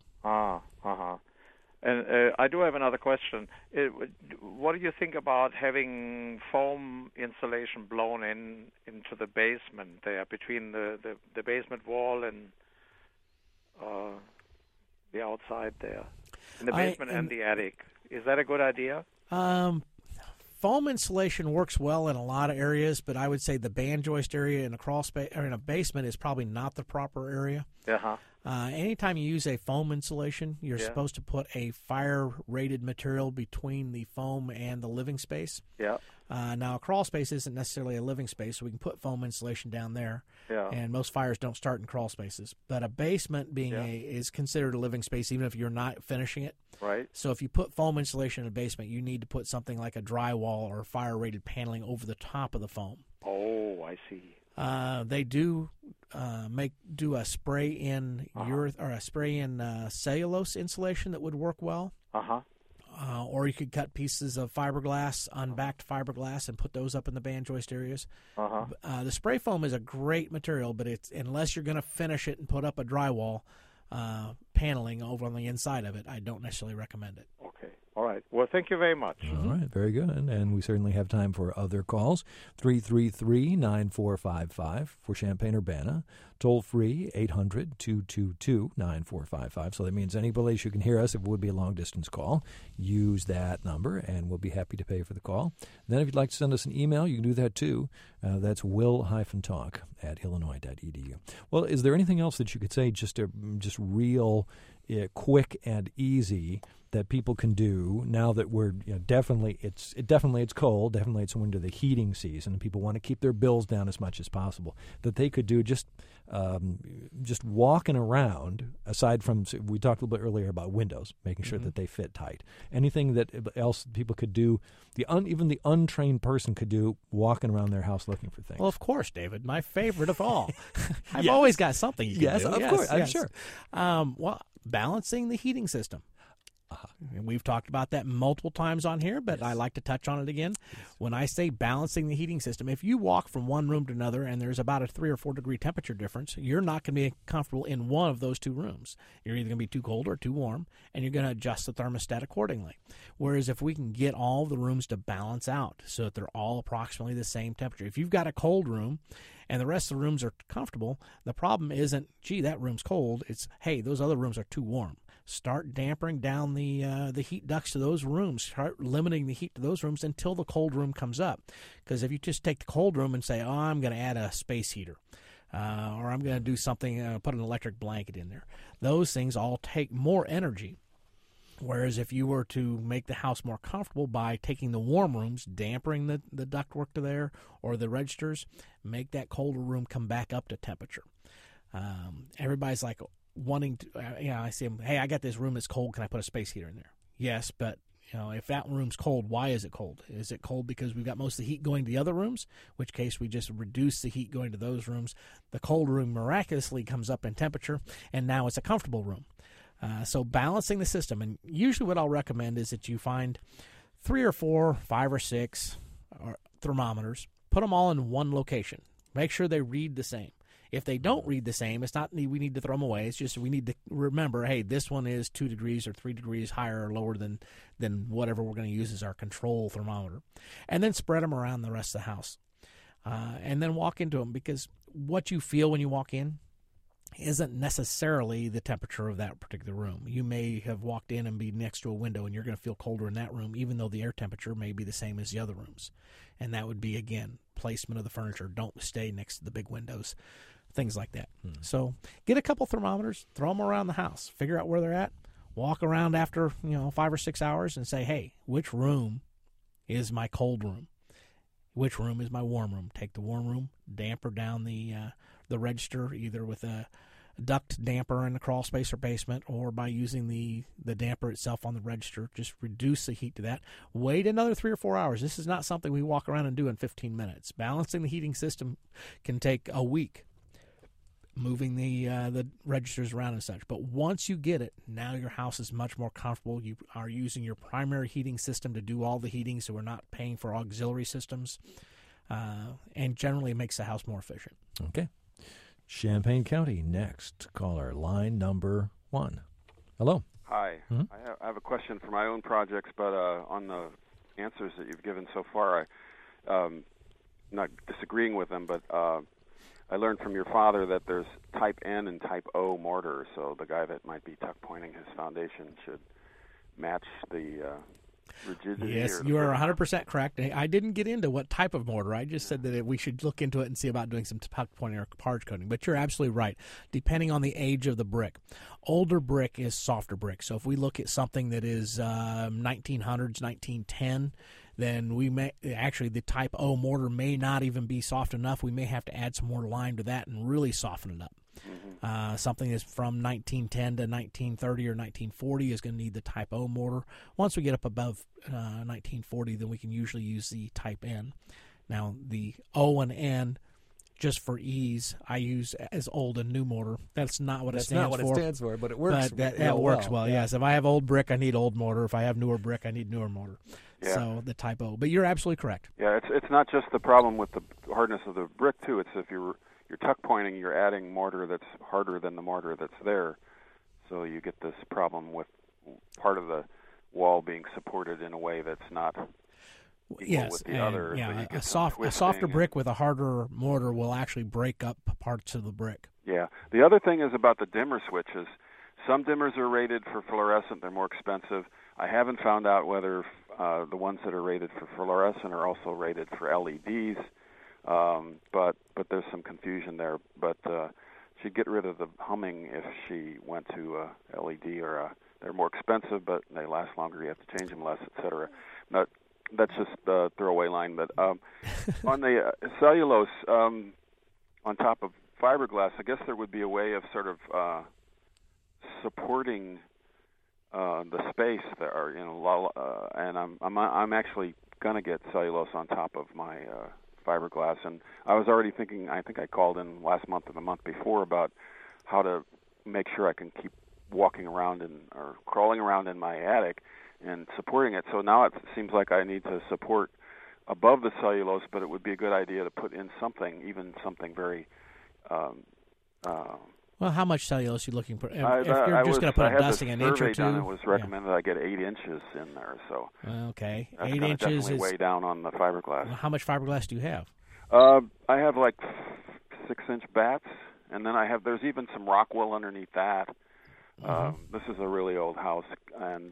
And I do have another question. What do you think about having foam insulation blown into the basement there, between the basement wall and the outside there, in the basement and the attic? Is that a good idea? Foam insulation works well in a lot of areas, but I would say the band joist area in a crawl space or in a basement is probably not the proper area. Anytime you use a foam insulation, you're supposed to put a fire-rated material between the foam and the living space. Now, a crawl space isn't necessarily a living space, so we can put foam insulation down there. Yeah. And most fires don't start in crawl spaces. But a basement is considered a living space even if you're not finishing it. Right. So if you put foam insulation in a basement, you need to put something like a drywall or fire-rated paneling over the top of the foam. Oh, I see. They do do a spray in cellulose insulation that would work well. Or you could cut pieces of fiberglass, unbacked fiberglass, and put those up in the band joist areas. The spray foam is a great material, but it's unless you're going to finish it and put up a drywall paneling over on the inside of it, I don't necessarily recommend it. Okay. All right. Well, thank you very much. All right. Very good. And we certainly have time for other calls. 333-9455 for Champaign-Urbana. Toll free, 800-222-9455. So that means any place you can hear us, if it would be a long-distance call, use that number, and we'll be happy to pay for the call. Then if you'd like to send us an email, you can do that too. That's will-talk@illinois.edu. Well, is there anything else that you could say, just real quick and easy, that people can do now that we're definitely it's cold, definitely it's into the heating season, and people want to keep their bills down as much as possible, that they could do just walking around, aside from, we talked a little bit earlier about windows, making sure that they fit tight. Anything that else people could do, even the untrained person could do, walking around their house looking for things. Well, of course, David, my favorite of all. I've always got something you can do. Of course, I'm sure. Well, balancing the heating system. We've talked about that multiple times on here, but I like to touch on it again. When I say balancing the heating system, if you walk from one room to another and there's about a 3 or 4 degree temperature difference, you're not going to be comfortable in one of those two rooms. You're either going to be too cold or too warm, and you're going to adjust the thermostat accordingly. Whereas if we can get all the rooms to balance out so that they're all approximately the same temperature. If you've got a cold room and the rest of the rooms are comfortable, the problem isn't, gee, that room's cold. It's, hey, those other rooms are too warm. Start dampering down the heat ducts to those rooms. Start limiting the heat to those rooms until the cold room comes up. Because if you just take the cold room and say, oh, I'm going to add a space heater, or I'm going to do something, put an electric blanket in there, those things all take more energy. Whereas if you were to make the house more comfortable by taking the warm rooms, dampering the ductwork to there, or the registers, make that colder room come back up to temperature. Everybody's like, wanting to, I say, hey, I got this room that's cold. Can I put a space heater in there? Yes, but if that room's cold, why is it cold? Is it cold because we've got most of the heat going to the other rooms? In which case we just reduce the heat going to those rooms. The cold room miraculously comes up in temperature, and now it's a comfortable room. So balancing the system, and usually what I'll recommend is that you find 3 or 4, 5 or 6 thermometers, put them all in one location. Make sure they read the same. If they don't read the same, it's not we need to throw them away. It's just we need to remember, hey, this one is 2 degrees or 3 degrees higher or lower than whatever we're going to use as our control thermometer. And then spread them around the rest of the house. And then walk into them, because what you feel when you walk in isn't necessarily the temperature of that particular room. You may have walked in and be next to a window and you're going to feel colder in that room, even though the air temperature may be the same as the other rooms. And that would be, again, placement of the furniture. Don't stay next to the big windows. Things like that. So get a couple thermometers, throw them around the house, figure out where they're at, walk around after 5 or 6 hours and say, hey, which room is my cold room? Which room is my warm room? Take the warm room, damper down the register, either with a duct damper in the crawl space or basement, or by using the damper itself on the register. Just reduce the heat to that. Wait another 3 or 4 hours. This is not something we walk around and do in 15 minutes. Balancing the heating system can take a week, moving the registers around and such. But once you get it, now your house is much more comfortable. You are using your primary heating system to do all the heating, so we're not paying for auxiliary systems, and generally it makes the house more efficient. Okay. Champaign County, next caller, line number 1. Hello. Hi. I have a question for my own projects, but on the answers that you've given so far, I'm not disagreeing with them, but I learned from your father that there's type N and type O mortar, so the guy that might be tuck pointing his foundation should match the rigidity. Yes, you are 100% correct. I didn't get into what type of mortar. I just said that we should look into it and see about doing some tuck pointing or parge coating. But you're absolutely right, depending on the age of the brick. Older brick is softer brick. So if we look at something that is 1900s, 1910, then we may actually the Type O mortar may not even be soft enough. We may have to add some more lime to that and really soften it up. Something that's from 1910 to 1930 or 1940 is going to need the Type O mortar. Once we get up above 1940, then we can usually use the Type N. Now, the O and N, just for ease, I use as old and new mortar. That's not what it stands for. That's not what it stands for, but it works. But that works well. Yes, if I have old brick, I need old mortar. If I have newer brick, I need newer mortar. Yeah. So the Type O. But you're absolutely correct. Yeah, it's not just the problem with the hardness of the brick too. It's if you're tuck pointing, you're adding mortar that's harder than the mortar that's there, so you get this problem with part of the wall being supported in a way that's not equal with the other. Yeah, so a softer brick with a harder mortar will actually break up parts of the brick. Yeah. The other thing is about the dimmer switches. Some dimmers are rated for fluorescent; they're more expensive. I haven't found out whether the ones that are rated for fluorescent are also rated for LEDs. But there's some confusion there. But she'd get rid of the humming if she went to LED or they're more expensive, but they last longer. You have to change them less, etc. That's just a throwaway line. But on the cellulose on top of fiberglass, I guess there would be a way of sort of supporting the space there. And I'm actually going to get cellulose on top of my fiberglass, and I was already thinking, I think I called in last month or the month before about how to make sure I can keep walking around or crawling around in my attic and supporting it. So now it seems like I need to support above the cellulose, but it would be a good idea to put in something, even something very well, how much cellulose are you looking for? If you're just going to put a dusting, an inch or two. Done, it was recommended I get 8 inches in there. So okay, that's 8 inches definitely is way down on the fiberglass. How much fiberglass do you have? I have like 6-inch bats, and then there's even some rock wool underneath that. This is a really old house, and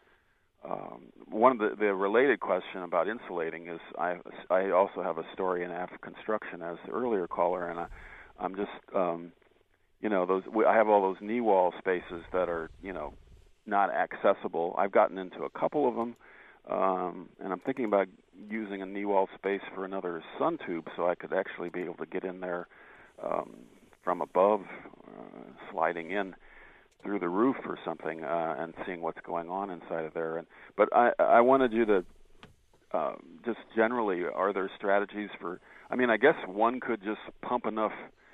one of the related question about insulating is I also have a story in AF Construction as the earlier caller, and I'm just I have all those knee wall spaces that are not accessible. I've gotten into a couple of them, and I'm thinking about using a knee wall space for another sun tube, so I could actually be able to get in there from above, sliding in through the roof or something, and seeing what's going on inside of there. But I wanted you to just generally, are there strategies for? I mean, I guess one could just pump enough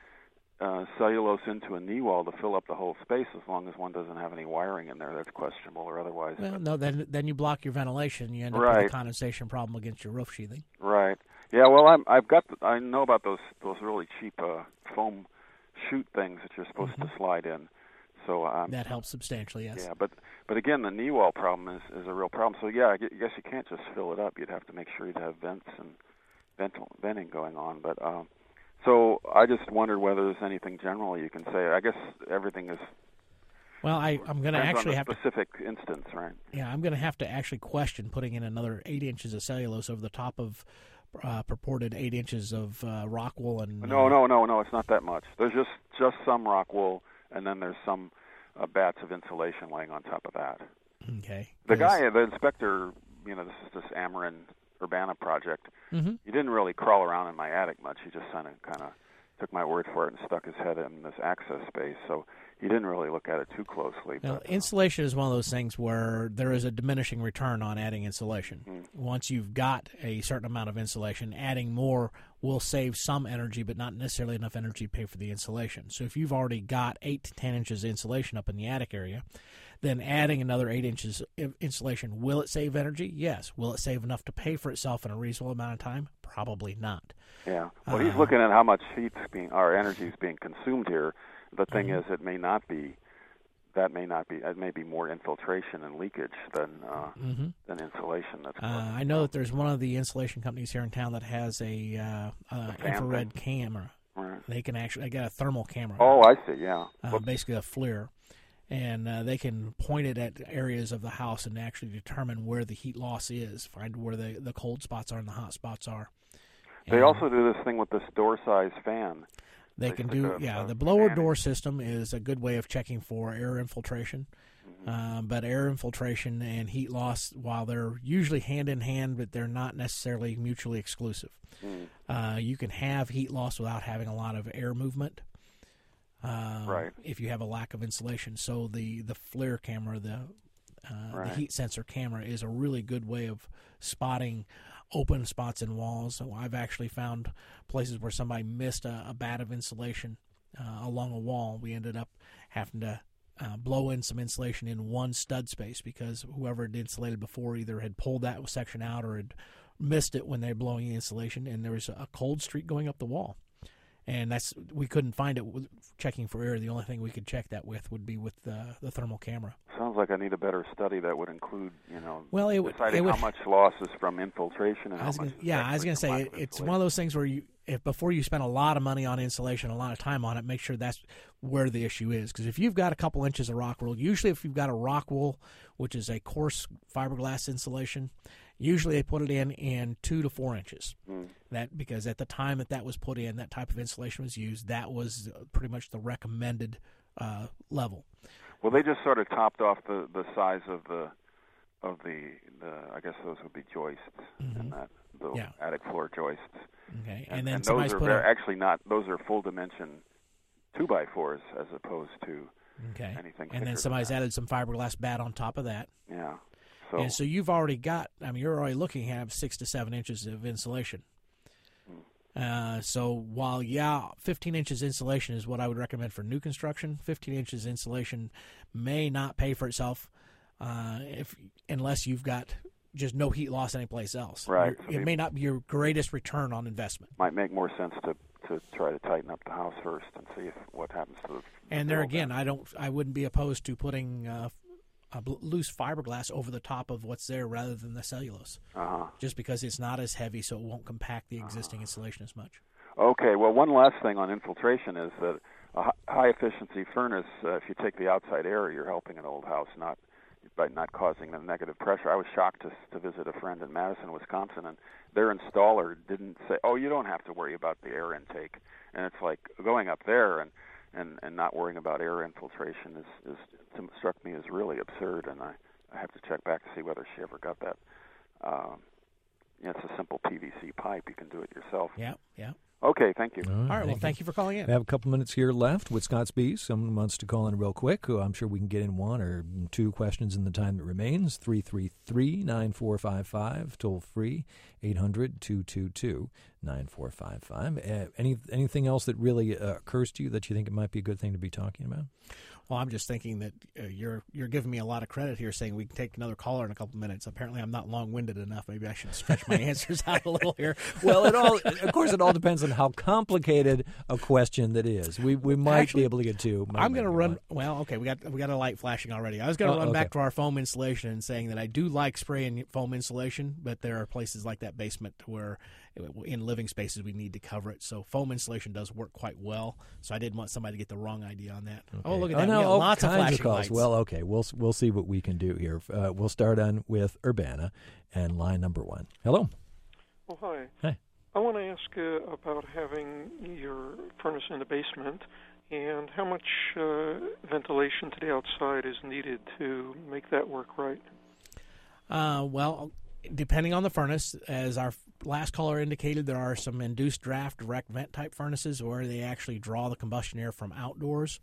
cellulose into a knee wall to fill up the whole space, as long as one doesn't have any wiring in there that's questionable or otherwise. Well, no, then you block your ventilation. You end up with a condensation problem against your roof sheathing. Right. Yeah. Well, I know about those really cheap foam chute things that you're supposed to slide in. So that helps substantially. Yes. Yeah, but again, the knee wall problem is a real problem. So yeah, I guess you can't just fill it up. You'd have to make sure you'd have vents and venting going on. But so I just wondered whether there's anything general you can say. I guess everything is. Well, I'm going to actually have specific instance, right? Yeah, I'm going to have to actually question putting in another 8 inches of cellulose over the top of purported 8 inches of rock wool and. No, it's not that much. There's just some rock wool, and then there's some bats of insulation laying on top of that. Okay. The inspector, this is this Ameren Urbana project. He didn't really crawl around in my attic much. He just kind of took my word for it and stuck his head in this access space. So he didn't really look at it too closely. Now, insulation is one of those things where there is a diminishing return on adding insulation. Once you've got a certain amount of insulation, adding more will save some energy, but not necessarily enough energy to pay for the insulation. So if you've already got 8 to 10 inches of insulation up in the attic area, then adding another 8 inches of insulation, will it save energy? Yes. Will it save enough to pay for itself in a reasonable amount of time? Probably not. Yeah. Well, he's looking at how much energy is being consumed here. The thing is, it may be more infiltration and leakage than insulation. That's I know that there's one of the insulation companies here in town that has a infrared camera. Right. They got a thermal camera. Oh, I see. Yeah. Basically a FLIR. And they can point it at areas of the house and actually determine where the heat loss is, find where the cold spots are and the hot spots are. They also do this thing with this door size fan. They can do, the blower door system is a good way of checking for air infiltration. But air infiltration and heat loss, while they're usually hand in hand, but they're not necessarily mutually exclusive. You can have heat loss without having a lot of air movement. If you have a lack of insulation. So the FLIR camera, the heat sensor camera, is a really good way of spotting open spots in walls. So I've actually found places where somebody missed a bat of insulation along a wall. We ended up having to blow in some insulation in one stud space because whoever had insulated before either had pulled that section out or had missed it when they were blowing the insulation, and there was a cold streak going up the wall. And we couldn't find it with checking for air. The only thing we could check that with would be with the thermal camera. Sounds like I need a better study that would include, deciding how much loss is from infiltration and I was going to say it's one of those things where before you spend a lot of money on insulation, a lot of time on it, make sure that's where the issue is. Because if you've got a couple inches of rock wool, usually if you've got a rock wool, which is a coarse fiberglass insulation, usually they put it in 2 to 4 inches. Because at the time that was put in, that type of insulation was used, that was pretty much the recommended level. Well, they just sort of topped off the size of the I guess those would be joists in that the attic floor joists. Okay, and then those are actually not; those are full dimension 2x4s as opposed to anything. And then somebody's added some fiberglass bat on top of that. Yeah. So you've already got. You're already looking at 6 to 7 inches of insulation. So while 15 inches insulation is what I would recommend for new construction, 15 inches insulation may not pay for itself unless you've got just no heat loss anyplace else. Right. It may not be your greatest return on investment. Might make more sense to try to tighten up the house first and see what happens to the. And there again, I wouldn't be opposed to putting a loose fiberglass over the top of what's there rather than the cellulose, just because it's not as heavy, so it won't compact the existing insulation as much. Okay, well, one last thing on infiltration is that a high-efficiency furnace, if you take the outside air, you're helping an old house by not causing the negative pressure. I was shocked to visit a friend in Madison, Wisconsin, and their installer didn't say, you don't have to worry about the air intake. And it's like going up there and not worrying about air infiltration is struck me as really absurd, and I have to check back to see whether she ever got that. It's a simple PVC pipe. You can do it yourself. Yeah. Okay, thank you. All right, well, thank you for calling in. We have a couple minutes here left with Scott Spies. Someone wants to call in real quick. I'm sure we can get in 1 or 2 questions in the time that remains. 333-9455, toll free, 800-222-9455. Anything else that really occurs to you that you think it might be a good thing to be talking about? Well, I'm just thinking that you're giving me a lot of credit here, saying we can take another caller in a couple minutes. Apparently, I'm not long-winded enough. Maybe I should stretch my answers out a little here. Well, it all depends on how complicated a question that is. We might be able to get 2. I'm going to run. Well, okay, we got a light flashing already. I was going to run back to our foam insulation and saying that I do like spraying foam insulation, but there are places like that basement where in living spaces we need to cover it. So foam insulation does work quite well. So I didn't want somebody to get the wrong idea on that. Okay. Oh, look at that. Lots of flashing calls. lights. Well, okay, we'll see what we can do here. We'll start on with Urbana and line number 1. Hello. Oh, hi. Hi. I want to ask about having your furnace in the basement and how much ventilation to the outside is needed to make that work right. Well, depending on the furnace, as our last caller indicated, there are some induced draft direct vent type furnaces where they actually draw the combustion air from outdoors.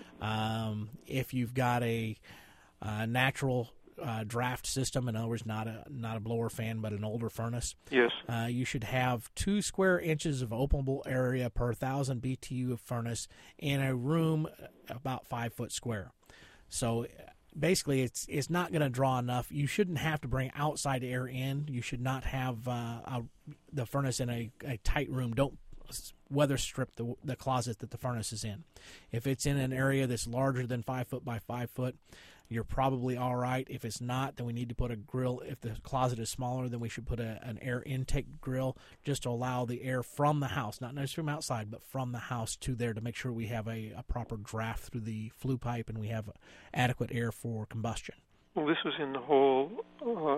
If you've got a natural draft system, in other words, not a blower fan, but an older furnace, yes, you should have 2 square inches of openable area per 1,000 BTU of furnace in a room about 5 foot square. So basically, it's not going to draw enough. You shouldn't have to bring outside air in. You should not have the furnace in a tight room. Don't weather strip the closet that the furnace is in. If it's in an area that's larger than 5 foot by 5 foot, you're probably all right. If it's not, then we need to put a grill. If the closet is smaller, then we should put an air intake grill just to allow the air from the house, not necessarily from outside, but from the house to there to make sure we have a proper draft through the flue pipe and we have adequate air for combustion. Well, this is in the whole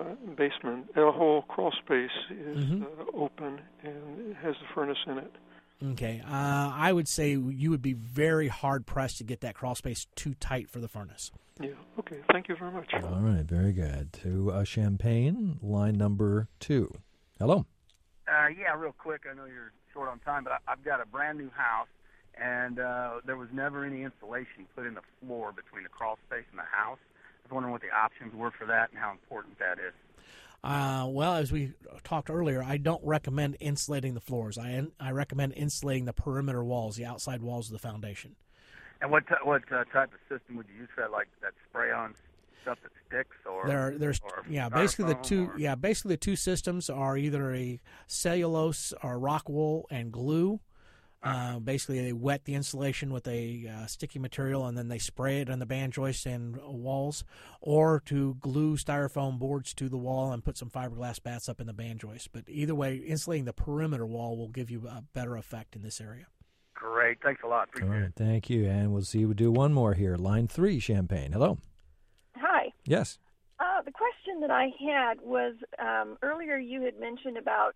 basement. The whole crawl space is open and it has the furnace in it. Okay. I would say you would be very hard-pressed to get that crawl space too tight for the furnace. Yeah, okay. Thank you very much. All right, very good. To Champaign, line number 2. Hello. Yeah, real quick. I know you're short on time, but I've got a brand-new house, and there was never any insulation put in the floor between the crawl space and the house. I was wondering what the options were for that and how important that is. Well, as we talked earlier, I don't recommend insulating the floors. I recommend insulating the perimeter walls, the outside walls of the foundation. And what type of system would you use for that? Like that spray-on stuff that sticks, or basically the two systems are either a cellulose or rock wool and glue. Basically, they wet the insulation with a sticky material, and then they spray it on the band joists and walls, or to glue styrofoam boards to the wall and put some fiberglass bats up in the band joists. But either way, insulating the perimeter wall will give you a better effect in this area. Great. Thanks a lot. Appreciate All right, it. thank you. And we'll do one more here. Line 3, Champaign. Hello. Hi. Yes. The question that I had was earlier you had mentioned about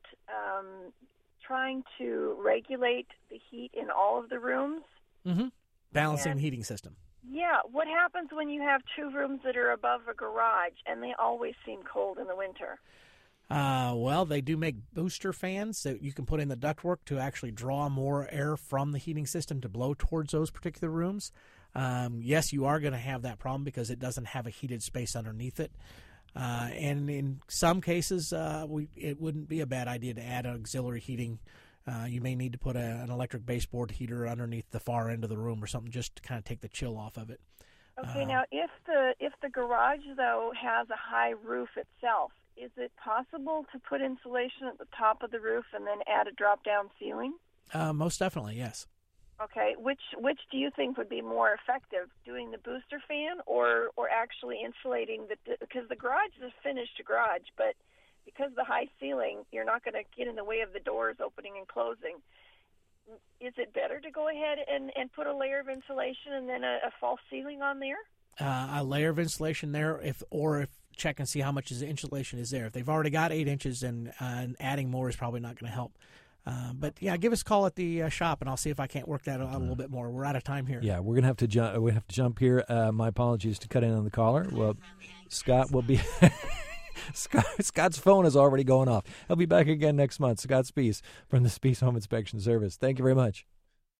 trying to regulate the heat in all of the rooms. Mm-hmm. Balancing the heating system. Yeah. What happens when you have 2 rooms that are above a garage and they always seem cold in the winter? Well, they do make booster fans that you can put in the ductwork to actually draw more air from the heating system to blow towards those particular rooms. Yes, you are going to have that problem because it doesn't have a heated space underneath it. And in some cases, it wouldn't be a bad idea to add auxiliary heating. You may need to put an electric baseboard heater underneath the far end of the room or something just to kind of take the chill off of it. Okay, now if the garage, though, has a high roof itself, is it possible to put insulation at the top of the roof and then add a drop-down ceiling? Most definitely, yes. Okay, which do you think would be more effective, doing the booster fan or actually insulating because the garage is a finished garage, but because of the high ceiling, you're not going to get in the way of the doors opening and closing. Is it better to go ahead and put a layer of insulation and then a false ceiling on there? A layer of insulation there, if check and see how much insulation is there. If they've already got 8 inches, and adding more is probably not going to help. But yeah, give us a call at the shop, and I'll see if I can't work that out a little bit more. We're out of time here. Yeah, we're gonna have to jump. We have to jump here. My apologies to cut in on the caller. Well, Scott will be. Scott's phone is already going off. He'll be back again next month. Scott Spiess from the Spiess Home Inspection Service. Thank you very much.